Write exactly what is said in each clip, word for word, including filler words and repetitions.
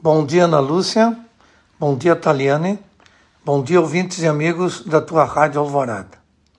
Bom dia, Ana Lúcia. Bom dia, Taliane. Bom dia, ouvintes e amigos da tua Rádio Alvorada.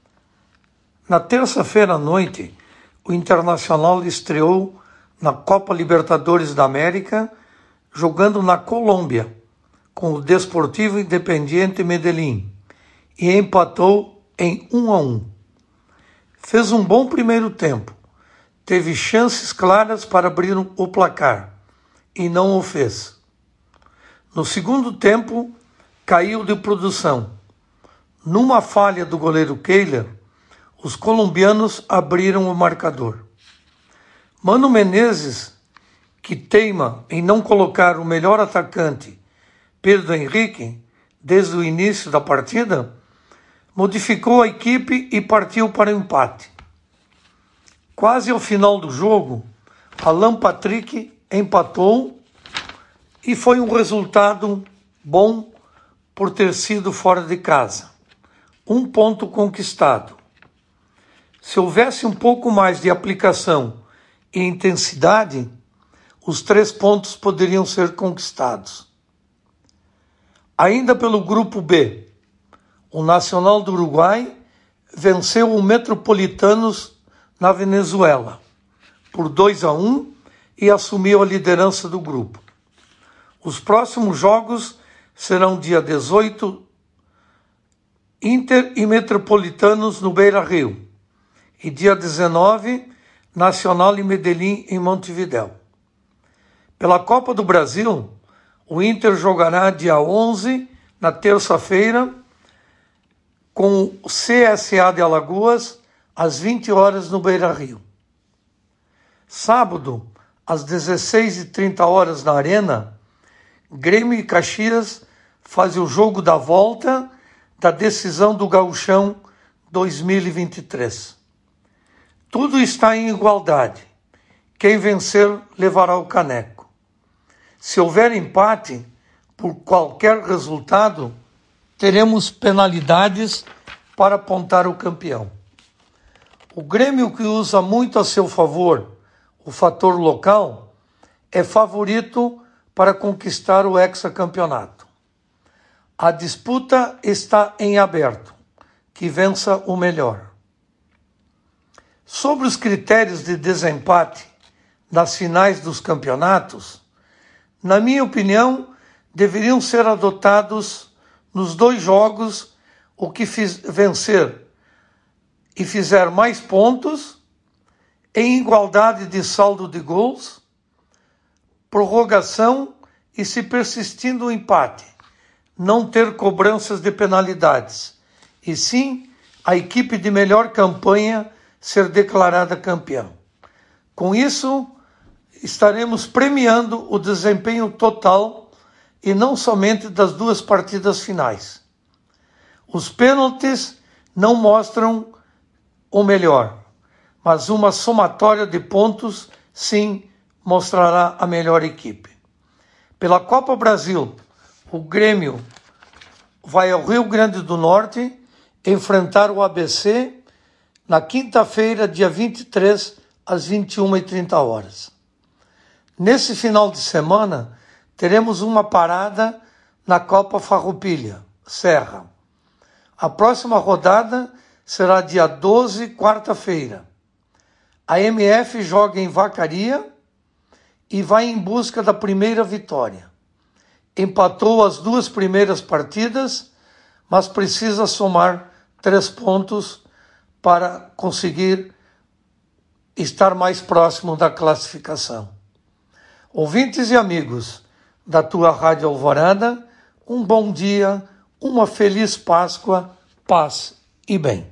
Na terça-feira à noite, o Internacional estreou na Copa Libertadores da América, jogando na Colômbia, com o Desportivo Independiente Medellín, e empatou em um a um. Fez um bom primeiro tempo, teve chances claras para abrir o placar, e não o fez. No segundo tempo, caiu de produção. Numa falha do goleiro Kehler, os colombianos abriram o marcador. Mano Menezes, que teima em não colocar o melhor atacante, Pedro Henrique, desde o início da partida, modificou a equipe e partiu para o empate. Quase ao final do jogo, Alan Patrick empatou e foi um resultado bom por ter sido fora de casa. Um ponto conquistado. Se houvesse um pouco mais de aplicação e intensidade, os três pontos poderiam ser conquistados. Ainda pelo grupo B, o Nacional do Uruguai venceu o Metropolitanos na Venezuela por dois a um e assumiu a liderança do grupo. Os próximos jogos serão dia dezoito, Inter e Metropolitanos no Beira-Rio, e dia dezenove, Nacional e Medellín em Montevidéu. Pela Copa do Brasil, o Inter jogará dia onze, na terça-feira, com o C S A de Alagoas, às vinte horas no Beira-Rio. Sábado, às dezesseis e trinta horas na Arena, Grêmio e Caxias fazem o jogo da volta da decisão do Gauchão dois mil e vinte e três. Tudo está em igualdade. Quem vencer levará o caneco. Se houver empate, por qualquer resultado, teremos penalidades para apontar o campeão. O Grêmio, que usa muito a seu favor o fator local, é favorito para conquistar o hexacampeonato. A disputa está em aberto, que vença o melhor. Sobre os critérios de desempate nas finais dos campeonatos, na minha opinião, deveriam ser adotados nos dois jogos o que fiz, vencer e fizer mais pontos, em igualdade de saldo de gols, prorrogação e, se persistindo o empate, não ter cobranças de penalidades, e sim a equipe de melhor campanha ser declarada campeã. Com isso, estaremos premiando o desempenho total e não somente das duas partidas finais. Os pênaltis não mostram o melhor, mas uma somatória de pontos, sim, mostrará a melhor equipe. Pela Copa Brasil, o Grêmio vai ao Rio Grande do Norte enfrentar o A B C na quinta-feira, dia vinte e três, às vinte e uma e trinta horas. Nesse final de semana, teremos uma parada na Copa Farroupilha, Serra. A próxima rodada será dia doze, quarta-feira. A M F joga em Vacaria e vai em busca da primeira vitória. Empatou as duas primeiras partidas, mas precisa somar três pontos para conseguir estar mais próximo da classificação. Ouvintes e amigos da tua Rádio Alvorada, um bom dia, uma feliz Páscoa, paz e bem.